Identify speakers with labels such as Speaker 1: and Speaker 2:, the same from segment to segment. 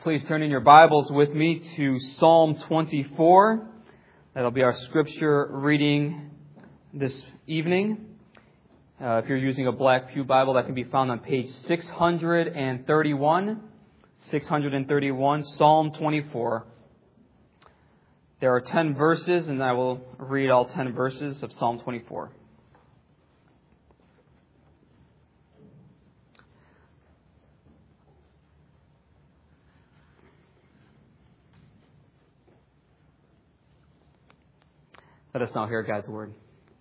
Speaker 1: Please turn in your Bibles with me to Psalm 24. That'll be our scripture reading this evening. If you're using a Black Pew Bible, that can be found on page 631. 631, Psalm 24. There are 10 verses, and I will read all 10 verses of Psalm 24. Let us now hear God's word.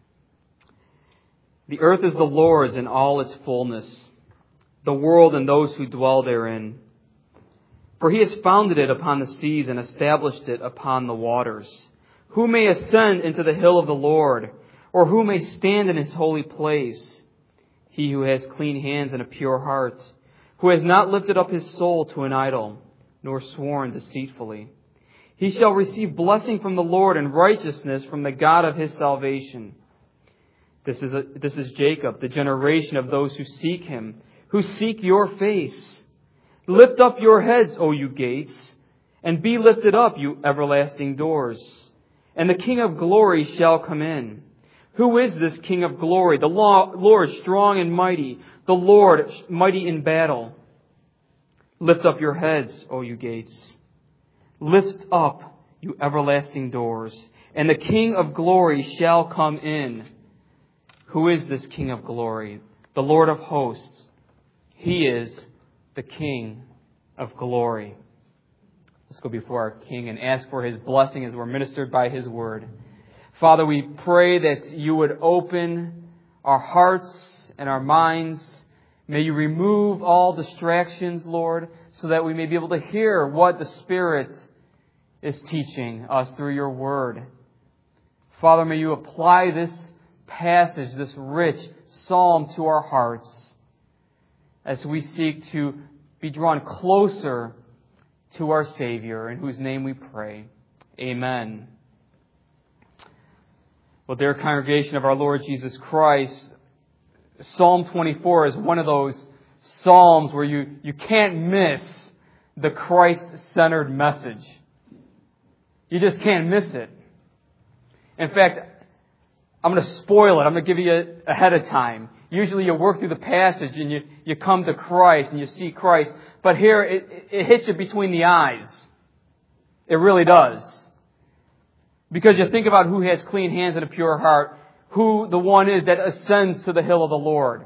Speaker 1: The earth is the Lord's in all its fullness, the world and those who dwell therein. For He has founded it upon the seas and established it upon the waters. Who may ascend into the hill of the Lord, or who may stand in His holy place? He who has clean hands and a pure heart, who has not lifted up his soul to an idol, nor sworn deceitfully. He shall receive blessing from the Lord and righteousness from the God of his salvation. This is Jacob, the generation of those who seek Him, who seek your face. Lift up your heads, O you gates, and be lifted up, you everlasting doors, and the King of glory shall come in. Who is this King of glory? The Lord strong and mighty, the Lord mighty in battle. Lift up your heads, O you gates. Lift up, you everlasting doors, and the King of glory shall come in. Who is this King of glory? The Lord of hosts. He is the King of glory. Let's go before our King and ask for His blessing as we're ministered by His word. Father, we pray that You would open our hearts and our minds. May You remove all distractions, Lord, so that we may be able to hear what the Spirit is teaching us through Your word. Father, may You apply this passage, this rich psalm to our hearts as we seek to be drawn closer to our Savior, in whose name we pray. Amen. Well, dear congregation of our Lord Jesus Christ, Psalm 24 is one of those psalms where you can't miss the Christ-centered message. You just can't miss it. In fact, I'm going to spoil it. I'm going to give you it ahead of time. Usually you work through the passage and you come to Christ and you see Christ. But here it hits you between the eyes. It really does. Because you think about who has clean hands and a pure heart, who the one is that ascends to the hill of the Lord.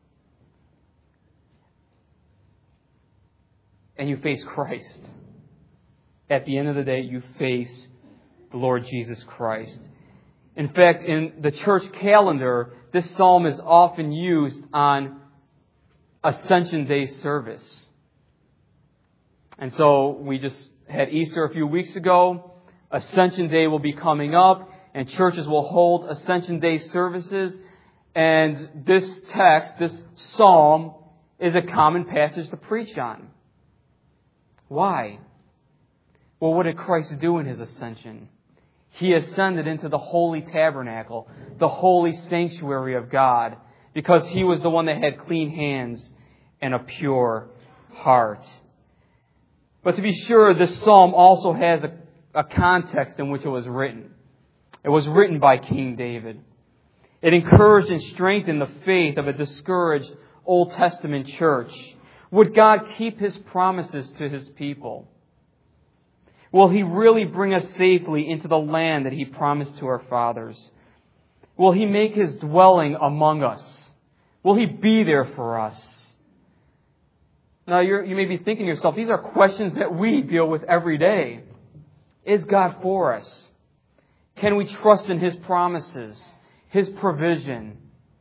Speaker 1: And you face Christ. At the end of the day, you face the Lord Jesus Christ. In fact, in the church calendar, this psalm is often used on Ascension Day service. And so we just had Easter a few weeks ago. Ascension Day will be coming up, and churches will hold Ascension Day services. And this text, this psalm, is a common passage to preach on. Why? Well, what did Christ do in His ascension? He ascended into the holy tabernacle, the holy sanctuary of God, because He was the one that had clean hands and a pure heart. But to be sure, this psalm also has a context in which it was written. It was written by King David. It encouraged and strengthened the faith of a discouraged Old Testament church. Would God keep His promises to His people? Will He really bring us safely into the land that He promised to our fathers? Will He make His dwelling among us? Will He be there for us? Now, you may be thinking to yourself, these are questions that we deal with every day. Is God for us? Can we trust in His promises, His provision?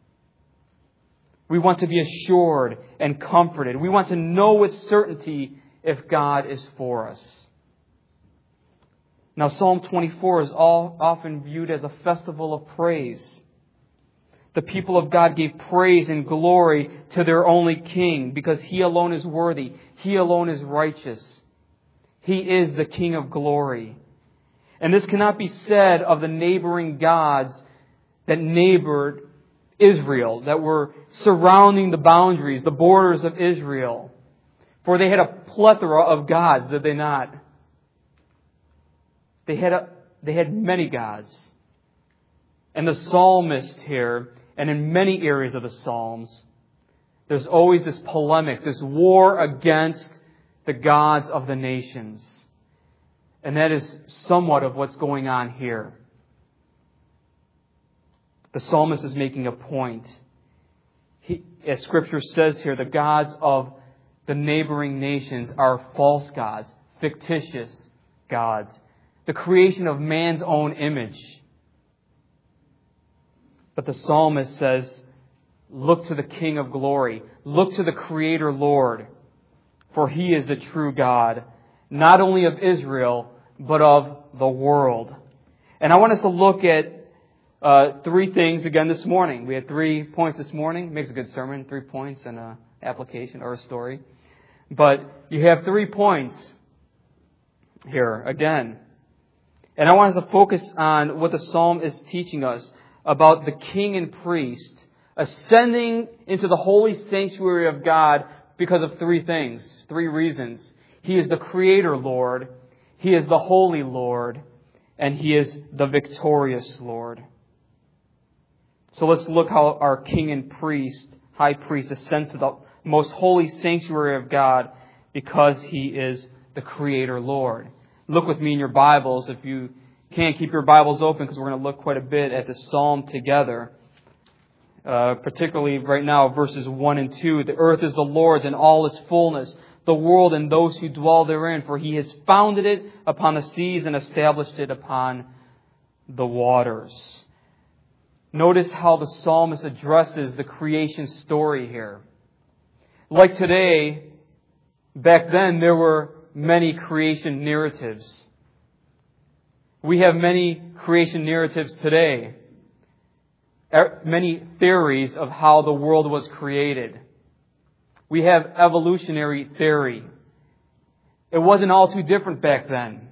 Speaker 1: We want to be assured and comforted. We want to know with certainty if God is for us. Now, Psalm 24 is often viewed as a festival of praise. The people of God gave praise and glory to their only King because He alone is worthy. He alone is righteous. He is the King of glory. And this cannot be said of the neighboring gods that neighbored Israel, that were surrounding the boundaries, the borders of Israel. For they had a plethora of gods, did they not? They had many gods. And the psalmist here, and in many areas of the Psalms, there's always this polemic, this war against the gods of the nations. And that is somewhat of what's going on here. The psalmist is making a point. As Scripture says here, the gods of the neighboring nations are false gods, fictitious gods, the creation of man's own image. But the psalmist says, look to the King of glory. Look to the Creator Lord. For He is the true God, not only of Israel, but of the world. And I want us to look at three things again this morning. We had 3 points this morning. Makes a good sermon, 3 points and an application or a story. But you have 3 points here again. And I want us to focus on what the psalm is teaching us about the king and priest ascending into the holy sanctuary of God because of 3 things, 3 reasons. He is the Creator Lord, He is the Holy Lord, and He is the victorious Lord. So let's look how our king and priest, high priest, ascends to the most holy sanctuary of God because He is the Creator Lord. Look with me in your Bibles. If you can't, keep your Bibles open because we're going to look quite a bit at the psalm together. Particularly right now, verses 1 and 2. The earth is the Lord's and all its fullness, the world and those who dwell therein. For He has founded it upon the seas and established it upon the waters. Notice how the psalmist addresses the creation story here. Like today, back then there were many creation narratives. We have many creation narratives today. Many theories of how the world was created. We have evolutionary theory. It wasn't all too different back then.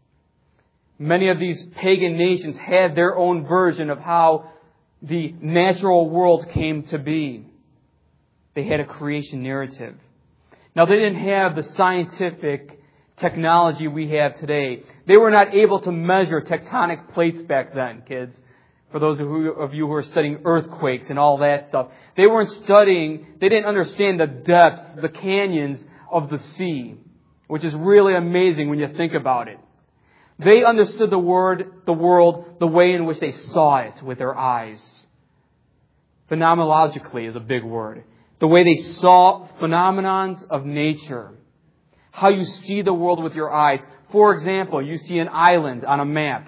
Speaker 1: Many of these pagan nations had their own version of how the natural world came to be. They had a creation narrative. Now, they didn't have the scientific technology we have today. They were not able to measure tectonic plates back then, kids. For those of you who are studying earthquakes and all that stuff. They didn't understand the depths, the canyons of the sea, which is really amazing when you think about it. They understood the world, the way in which they saw it with their eyes. Phenomenologically is a big word. The way they saw phenomenons of nature. How you see the world with your eyes. For example, you see an island on a map.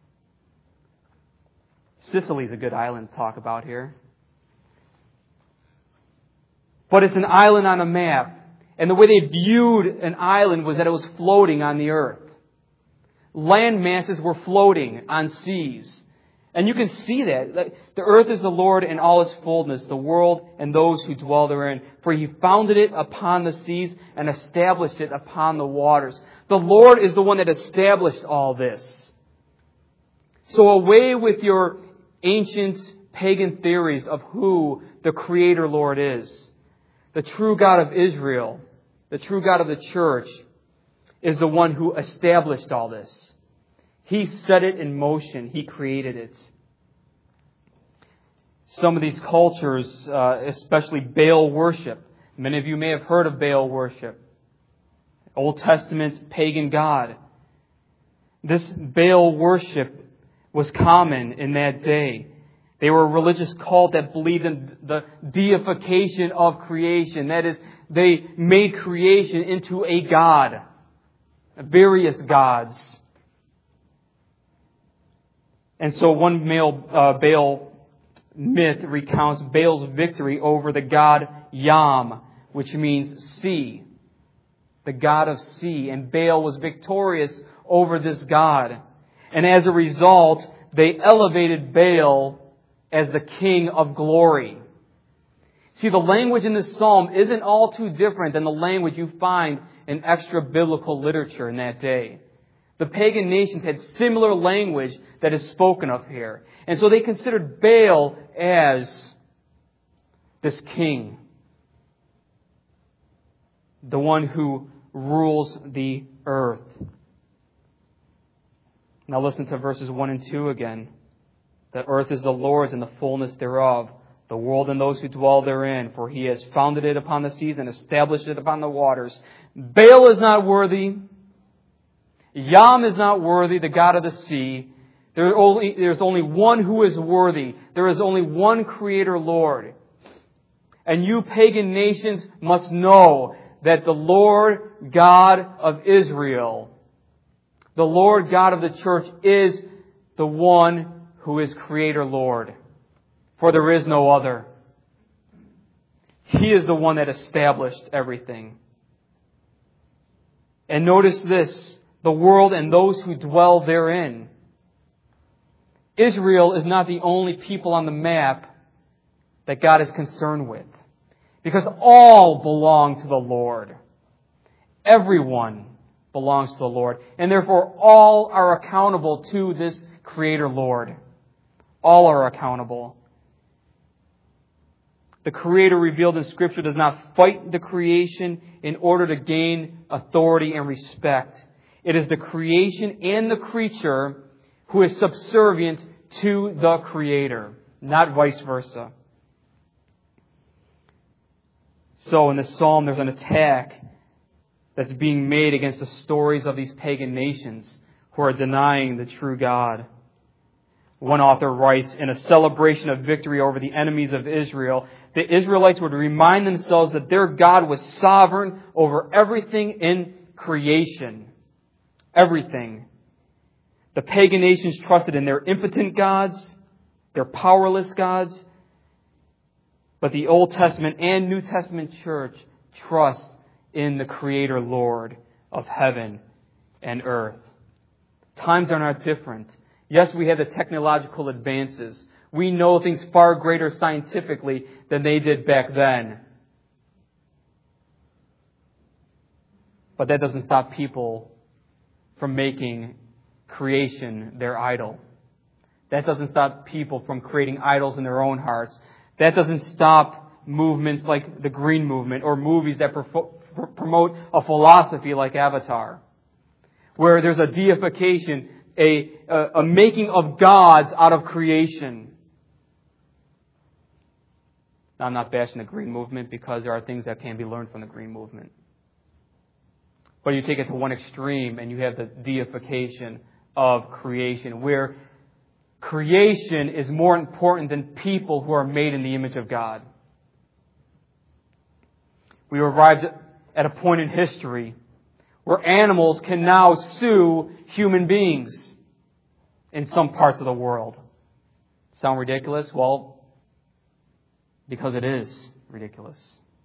Speaker 1: Sicily is a good island to talk about here. But it's an island on a map. And the way they viewed an island was that it was floating on the earth. Land masses were floating on seas. And you can see that. The earth is the Lord in all its fullness, the world and those who dwell therein. For He founded it upon the seas and established it upon the waters. The Lord is the one that established all this. So away with your ancient pagan theories of who the Creator Lord is. The true God of Israel, the true God of the church, is the one who established all this. He set it in motion. He created it. Some of these cultures, especially Baal worship. Many of you may have heard of Baal worship. Old Testament pagan god. This Baal worship was common in that day. They were a religious cult that believed in the deification of creation. That is, they made creation into a god. Various gods. And so one Baal myth recounts Baal's victory over the god Yam, which means sea. The god of sea. And Baal was victorious over this god. And as a result, they elevated Baal as the king of glory. See, the language in this psalm isn't all too different than the language you find in extra-biblical literature in that day. The pagan nations had similar language that is spoken of here. And so they considered Baal as this king. the one who rules the earth. Now listen to verses 1 and 2 again. The earth is the Lord's and the fullness thereof, the world and those who dwell therein, for He has founded it upon the seas and established it upon the waters. Baal is not worthy. Yam is not worthy, the god of the sea. There's only one who is worthy. There is only one Creator Lord. And you pagan nations must know that the Lord God of Israel, the Lord God of the church, is the one who is Creator Lord. For there is no other. He is the one that established everything. And notice this, the world and those who dwell therein. Israel is not the only people on the map that God is concerned with. Because all belong to the Lord. Everyone belongs to the Lord. And therefore all are accountable to this Creator Lord. All are accountable. The Creator revealed in Scripture does not fight the creation in order to gain authority and respect. It is the creation and the creature who is subservient to the Creator, not vice versa. So in the psalm, there's an attack that's being made against the stories of these pagan nations who are denying the true God. One author writes, in a celebration of victory over the enemies of Israel, the Israelites would remind themselves that their God was sovereign over everything in creation. Everything. The pagan nations trusted in their impotent gods, their powerless gods. But the Old Testament and New Testament church trust in the Creator Lord of heaven and earth. Times are not different. Yes, we have the technological advances. We know things far greater scientifically than they did back then. But that doesn't stop people from making creation their idol. That doesn't stop people from creating idols in their own hearts. That doesn't stop movements like the Green Movement or movies that promote a philosophy like Avatar, where there's a deification, a making of gods out of creation. Now, I'm not bashing the Green Movement because there are things that can be learned from the Green Movement. But you take it to one extreme and you have the deification of creation, where creation is more important than people who are made in the image of God. We arrived at a point in history where animals can now sue human beings in some parts of the world. Sound ridiculous? Well, because it is ridiculous.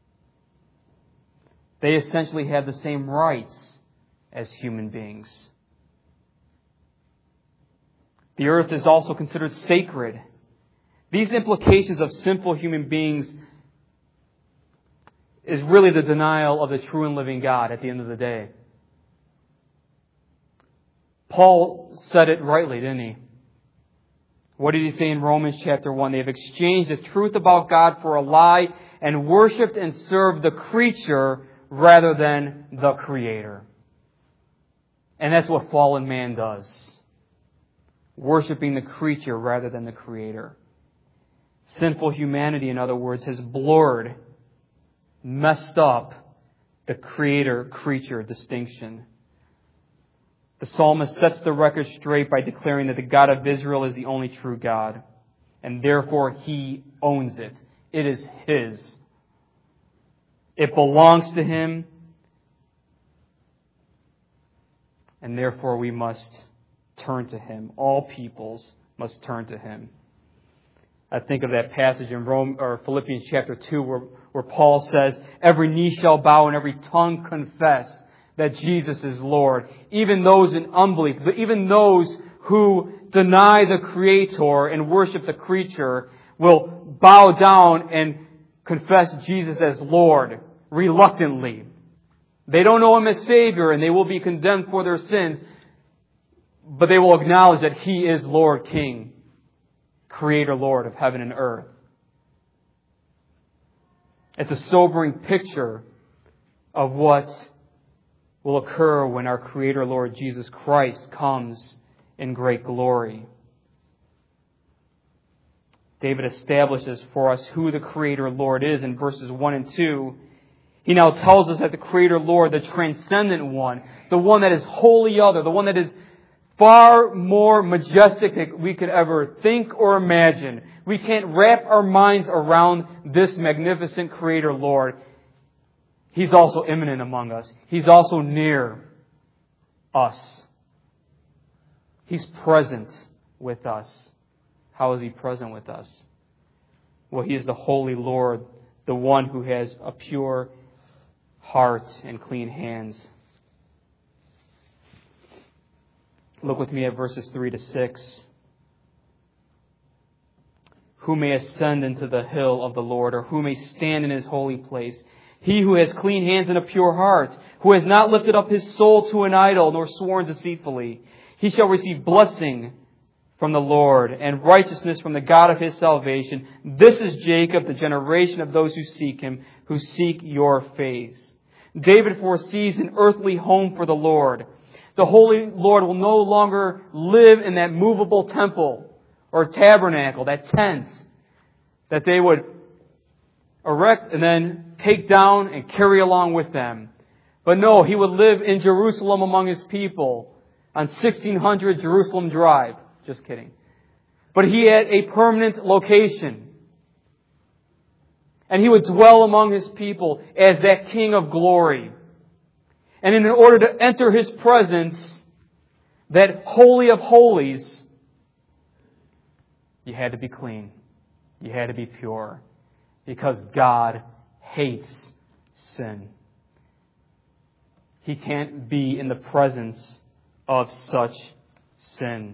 Speaker 1: They essentially have the same rights as human beings. The earth is also considered sacred. These implications of sinful human beings is really the denial of the true and living God at the end of the day. Paul said it rightly, didn't he? What did he say in Romans chapter 1? They have exchanged the truth about God for a lie and worshipped and served the creature rather than the Creator. And that's what fallen man does. Worshipping the creature rather than the Creator. Sinful humanity, in other words, has blurred, messed up the Creator-creature distinction. The psalmist sets the record straight by declaring that the God of Israel is the only true God, and therefore He owns it. It is His. It belongs to Him, and therefore we must turn to Him. All peoples must turn to Him. I think of that passage in Philippians chapter 2 where Paul says, every knee shall bow and every tongue confess that Jesus is Lord. Even those in unbelief, even those who deny the Creator and worship the creature will bow down and confess Jesus as Lord reluctantly. They don't know Him as Savior and they will be condemned for their sins, but they will acknowledge that He is Lord, King, Creator, Lord of heaven and earth. It's a sobering picture of what will occur when our Creator Lord Jesus Christ comes in great glory. David establishes for us who the Creator Lord is in verses 1 and 2. He now tells us that the Creator Lord, the transcendent one, the one that is wholly other, the one that is far more majestic than we could ever think or imagine. We can't wrap our minds around this magnificent Creator Lord. He's also immanent among us. He's also near us. He's present with us. How is He present with us? Well, He is the Holy Lord, the one who has a pure heart and clean hands. Look with me at verses 3 to 6. Who may ascend into the hill of the Lord, or who may stand in His holy place? He who has clean hands and a pure heart, who has not lifted up his soul to an idol, nor sworn deceitfully. He shall receive blessing from the Lord, and righteousness from the God of his salvation. This is Jacob, the generation of those who seek Him, who seek your face. David foresees an earthly home for the Lord. The Holy Lord will no longer live in that movable temple or tabernacle, that tent that they would erect and then take down and carry along with them. But no, He would live in Jerusalem among His people on 1600 Jerusalem Drive. Just kidding. But He had a permanent location. And He would dwell among His people as that King of glory. And in order to enter His presence, that Holy of Holies, you had to be clean. You had to be pure. Because God hates sin. He can't be in the presence of such sin.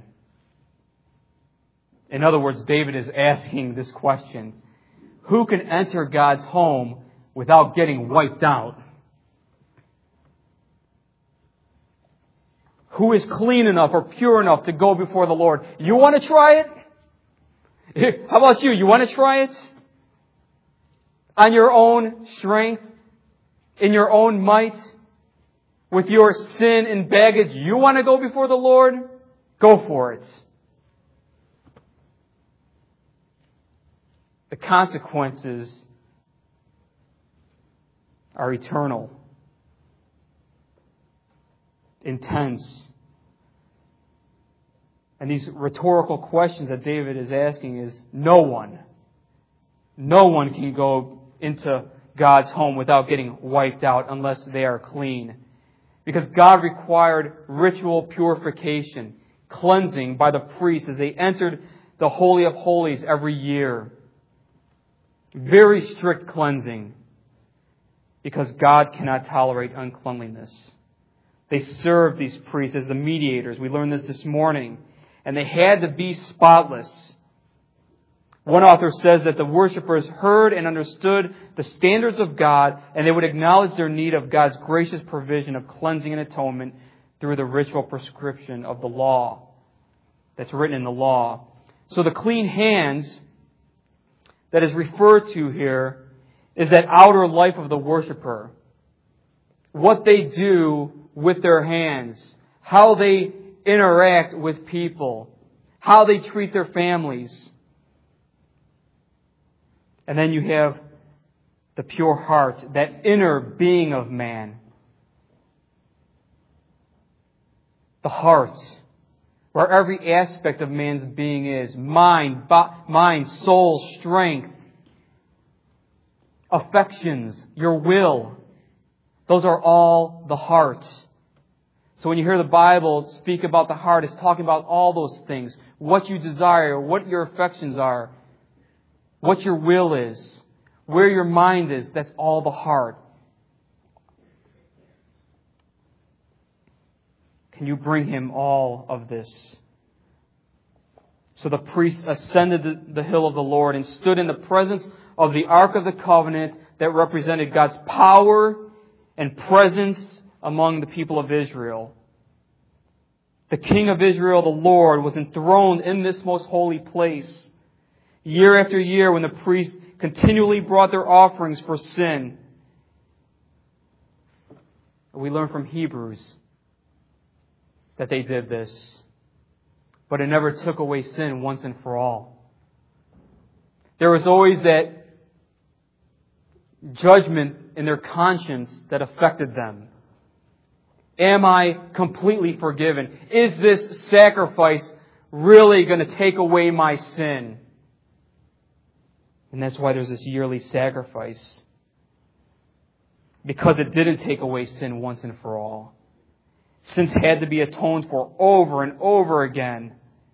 Speaker 1: In other words, David is asking this question: who can enter God's home without getting wiped out? Who is clean enough or pure enough to go before the Lord? You want to try it? How about you? You want to try it? On your own strength? In your own might? With your sin and baggage? You want to go before the Lord? Go for it. The consequences are eternal, intense. And these rhetorical questions that David is asking is no one can go into God's home without getting wiped out unless they are clean. Because God required ritual purification, cleansing by the priests as they entered the Holy of Holies every year. Very strict cleansing, because God cannot tolerate uncleanliness. They served these priests as the mediators. We learned this morning. And they had to be spotless. One author says that the worshipers heard and understood the standards of God, and they would acknowledge their need of God's gracious provision of cleansing and atonement through the ritual prescription of the law that's written in the law. So the clean hands that is referred to here is that outer life of the worshiper. What they do with their hands, how they interact with people, how they treat their families. And then you have the pure heart, that inner being of man. The heart, where every aspect of man's being is. Mind, soul, strength, affections, your will. Those are all the heart. So when you hear the Bible speak about the heart, it's talking about all those things. What you desire, what your affections are, what your will is, where your mind is, that's all the heart. Can you bring Him all of this? So the priests ascended the hill of the Lord and stood in the presence of the Ark of the Covenant that represented God's power and presence among the people of Israel. The King of Israel, the Lord, was enthroned in this most holy place. Year after year, when the priests continually brought their offerings for sin, We learn from Hebrews that they did this. But it never took away sin once and for all. There was always that judgment in their conscience that affected them. Am I completely forgiven? Is this sacrifice really going to take away my sin? And that's why there's this yearly sacrifice. Because it didn't take away sin once and for all. Sins had to be atoned for over and over again.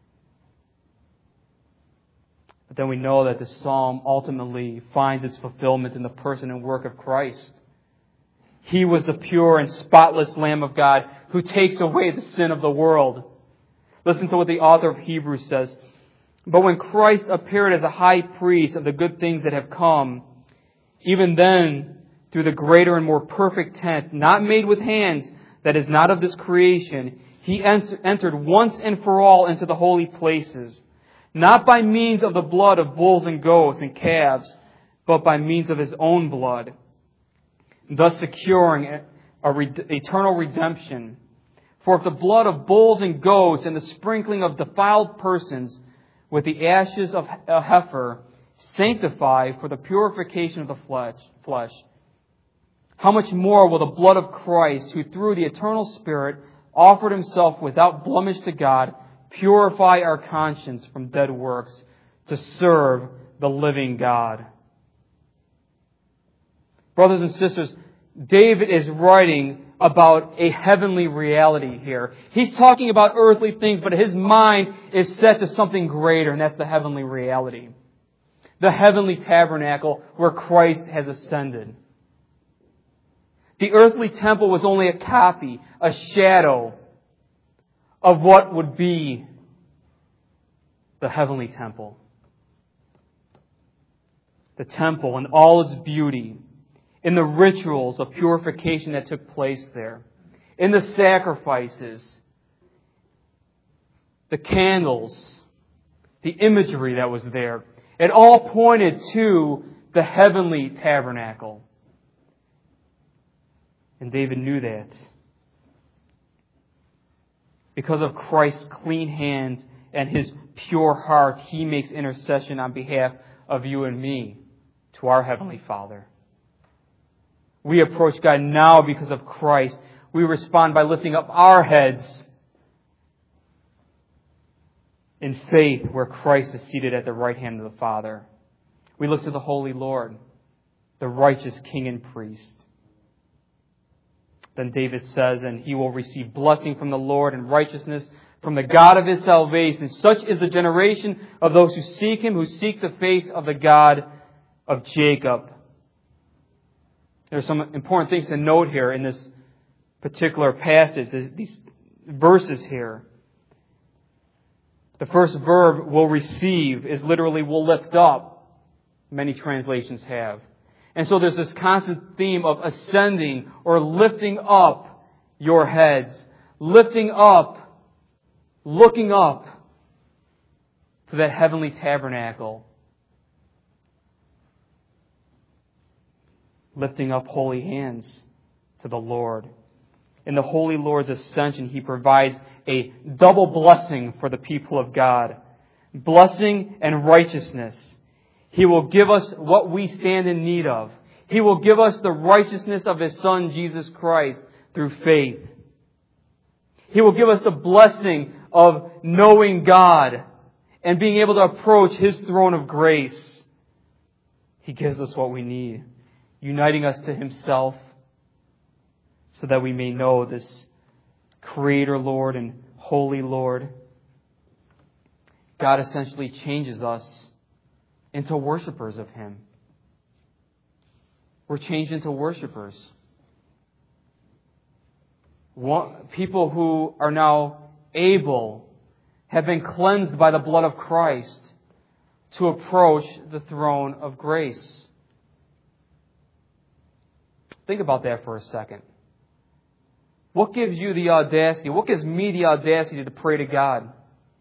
Speaker 1: But then we know that the psalm ultimately finds its fulfillment in the person and work of Christ. He was the pure and spotless Lamb of God who takes away the sin of the world. Listen to what the author of Hebrews says. But when Christ appeared as a high priest of the good things that have come, even then, through the greater and more perfect tent, not made with hands, that is not of this creation, He entered once and for all into the holy places, not by means of the blood of bulls and goats and calves, but by means of His own blood, thus securing eternal redemption. For if the blood of bulls and goats and the sprinkling of defiled persons with the ashes of a heifer sanctify for the purification of the flesh, how much more will the blood of Christ, who through the eternal Spirit offered Himself without blemish to God, purify our conscience from dead works to serve the living God? Brothers and sisters, David is writing about a heavenly reality here. He's talking about earthly things, but his mind is set to something greater, and that's the heavenly reality. The heavenly tabernacle where Christ has ascended. The earthly temple was only a copy, a shadow of what would be the heavenly temple. The temple in all its beauty, in the rituals of purification that took place there, in the sacrifices, the candles, the imagery that was there. It all pointed to the heavenly tabernacle. And David knew that. Because of Christ's clean hands and His pure heart, He makes intercession on behalf of you and me to our Heavenly Father. We approach God now because of Christ. We respond by lifting up our heads in faith where Christ is seated at the right hand of the Father. We look to the Holy Lord, the righteous King and Priest. Then David says, and he will receive blessing from the Lord and righteousness from the God of his salvation. Such is the generation of those who seek Him, who seek the face of the God of Jacob. There are some important things to note here in this particular passage, these verses here. The first verb, will receive, is literally will lift up. Many translations have. And so there's this constant theme of ascending or lifting up your heads. Lifting up, looking up to that heavenly tabernacle. Lifting up holy hands to the Lord. In the Holy Lord's ascension, He provides a double blessing for the people of God. Blessing and righteousness. He will give us what we stand in need of. He will give us the righteousness of His Son, Jesus Christ, through faith. He will give us the blessing of knowing God and being able to approach His throne of grace. He gives us what we need, uniting us to Himself so that we may know this Creator Lord and Holy Lord. God essentially changes us into worshipers of Him. We're changed into worshipers. People who are now able, have been cleansed by the blood of Christ to approach the throne of grace. Think about that for a second. What gives you the audacity? What gives me the audacity to pray to God?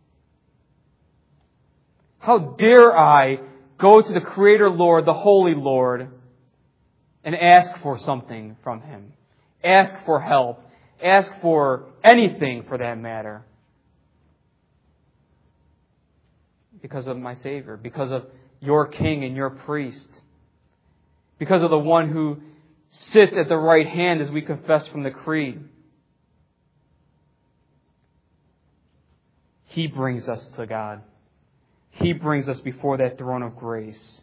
Speaker 1: How dare I go to the Creator Lord, the Holy Lord, and ask for something from Him? ask for help, ask for anything for that matter. Because of my Savior, because of your King and your priest, because of the one who sits at the right hand as we confess from the creed. He brings us to God. He brings us before that throne of grace.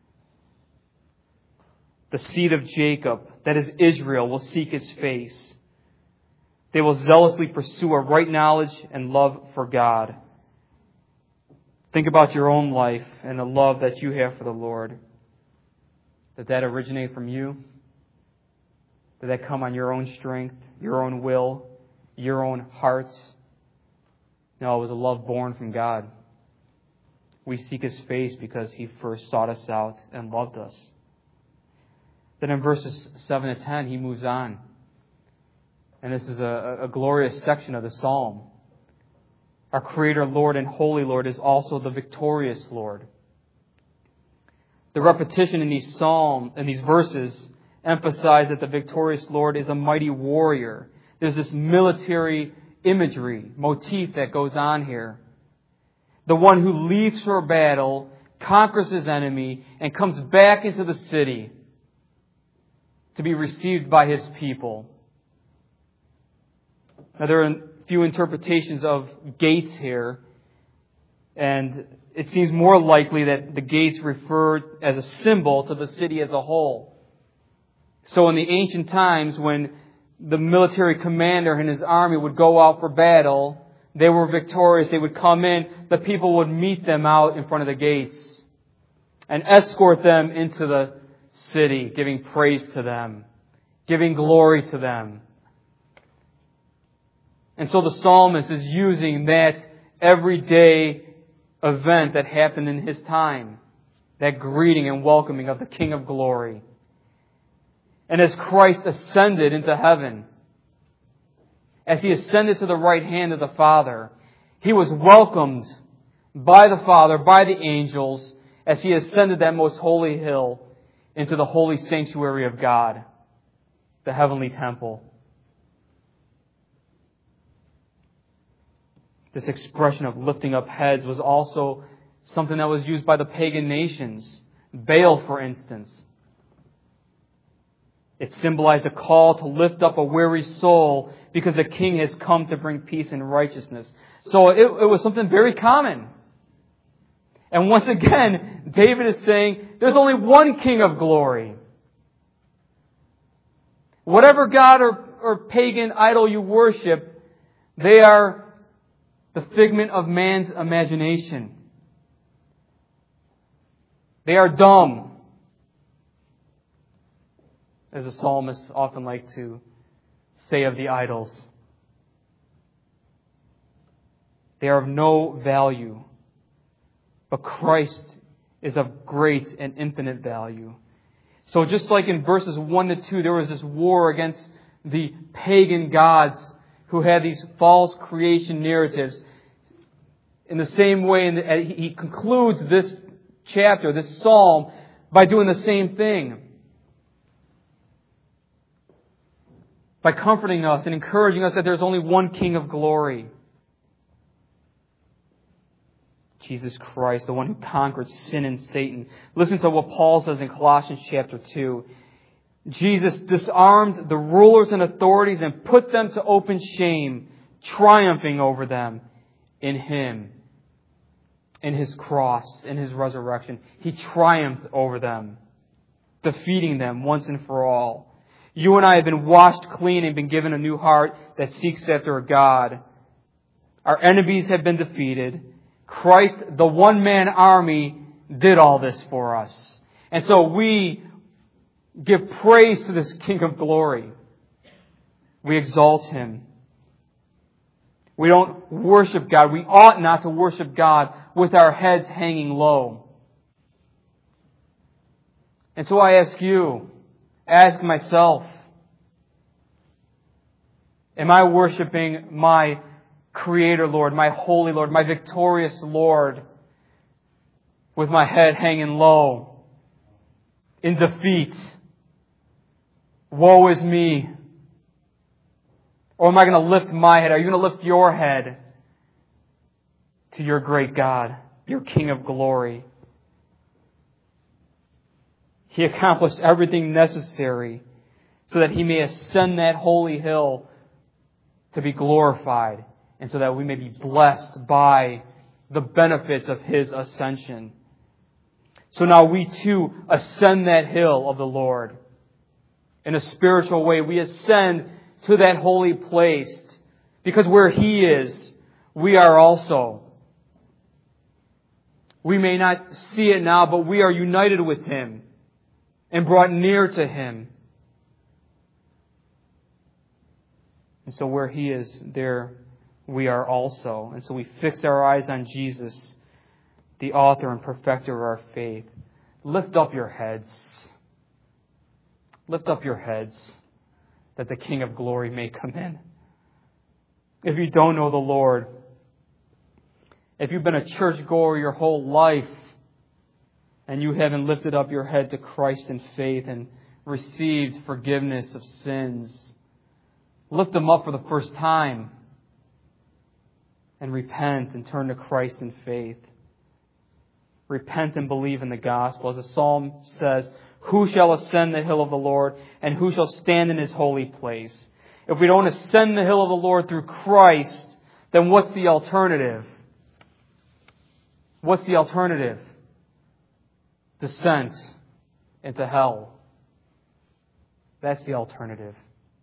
Speaker 1: The seed of Jacob, that is Israel, will seek His face. They will zealously pursue a right knowledge and love for God. Think about your own life and the love that you have for the Lord. Did that originate from you? Did that come on your own strength, your own will, your own hearts? No, it was a love born from God. We seek His face because He first sought us out and loved us. Then in verses 7 to 10, he moves on. And this is a glorious section of the psalm. Our Creator, Lord, and Holy Lord is also the victorious Lord. The repetition in these verses emphasize that the victorious Lord is a mighty warrior. There's this military imagery, motif that goes on here. The one who leaves for battle, conquers his enemy, and comes back into the city to be received by his people. Now, there are a few interpretations of gates here, and it seems more likely that the gates refer as a symbol to the city as a whole. So in the ancient times, when the military commander and his army would go out for battle, they were victorious, they would come in, the people would meet them out in front of the gates and escort them into the city, giving praise to them, giving glory to them. And so the psalmist is using that everyday event that happened in his time, that greeting and welcoming of the King of Glory. And as Christ ascended into heaven, as He ascended to the right hand of the Father, He was welcomed by the Father, by the angels, as He ascended that most holy hill into the holy sanctuary of God, the heavenly temple. This expression of lifting up heads was also something that was used by the pagan nations. Baal, for instance. It symbolized a call to lift up a weary soul because the king has come to bring peace and righteousness. So it was something very common. And once again, David is saying, there's only one King of glory. Whatever god or pagan idol you worship, they are the figment of man's imagination. They are dumb, as the psalmists often like to say of the idols. They are of no value. But Christ is of great and infinite value. So just like in verses 1 to 2, there was this war against the pagan gods who had these false creation narratives. In the same way, he concludes this chapter, this psalm, by doing the same thing. By comforting us and encouraging us that there's only one King of glory. Jesus Christ, the one who conquered sin and Satan. Listen to what Paul says in Colossians chapter 2. Jesus disarmed the rulers and authorities and put them to open shame, triumphing over them in Him, in His cross, in His resurrection. He triumphed over them, defeating them once and for all. You and I have been washed clean and been given a new heart that seeks after God. Our enemies have been defeated. Christ, the one-man army, did all this for us. And so we give praise to this King of glory. We exalt Him. We don't worship God. We ought not to worship God with our heads hanging low. And so I ask you, ask myself, am I worshiping my Creator Lord, my Holy Lord, my victorious Lord, with my head hanging low, in defeat? Woe is me. Or am I going to lift my head? Are you going to lift your head to your great God, your King of glory? He accomplished everything necessary so that He may ascend that holy hill to be glorified, and so that we may be blessed by the benefits of His ascension. So now we too ascend that hill of the Lord. In a spiritual way, we ascend to that holy place, because where He is, we are also. We may not see it now, but we are united with Him and brought near to Him. And so where He is, there we are also. And so we fix our eyes on Jesus, the author and perfecter of our faith. Lift up your heads. Lift up your heads, that the King of glory may come in. If you don't know the Lord, if you've been a churchgoer your whole life, and you haven't lifted up your head to Christ in faith and received forgiveness of sins, lift them up for the first time and repent and turn to Christ in faith. Repent and believe in the gospel. As the psalm says, who shall ascend the hill of the Lord, and who shall stand in His holy place? If we don't ascend the hill of the Lord through Christ, then what's the alternative? What's the alternative? Descent into hell. That's the alternative.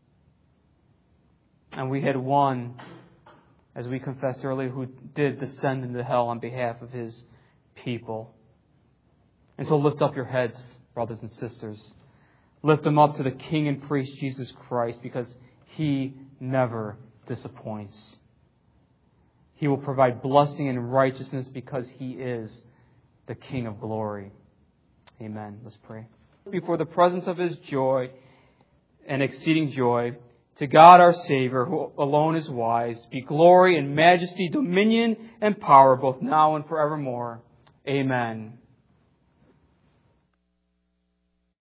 Speaker 1: And we had one, as we confessed earlier, who did descend into hell on behalf of His people. And so lift up your heads, brothers and sisters. Lift them up to the King and Priest Jesus Christ, because He never disappoints. He will provide blessing and righteousness because He is the King of glory. Amen. Let's pray. Before the presence of His joy and exceeding joy, to God our Savior, who alone is wise, be glory and majesty, dominion and power, both now and forevermore. Amen.